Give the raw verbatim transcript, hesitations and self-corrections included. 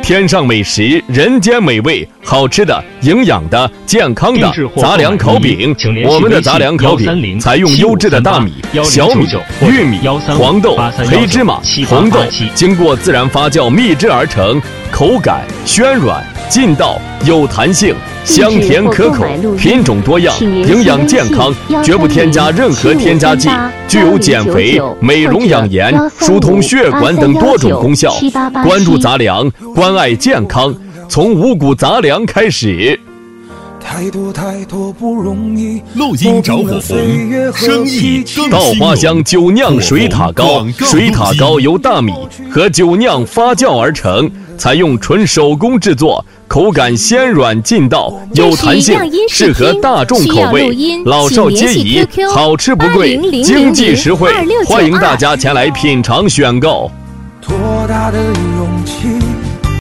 天上美食，人间美味，好吃的、营养的、健康的杂粮烤饼。我们的杂粮烤饼采用优质的大米、小米、玉米、黄豆、黑芝麻、红豆，经过自然发酵秘制而成，口感暄软、劲道、有弹性。香甜可口，品种多样，营养健康，绝不添加任何添加剂，具有减肥、美容养颜、疏通血管等多种功效。关注杂粮，关爱健康，从五谷杂粮开始。 太多太多不容易， 录音着火红，生意更稻花香酒酿水塔糕，水塔糕由大米和酒酿发酵而成，采用纯手工制作，口感鲜软劲道，有弹性，适合大众口味，老少皆宜，好吃不贵，经济实惠，欢迎大家前来品尝选购。 多大的勇气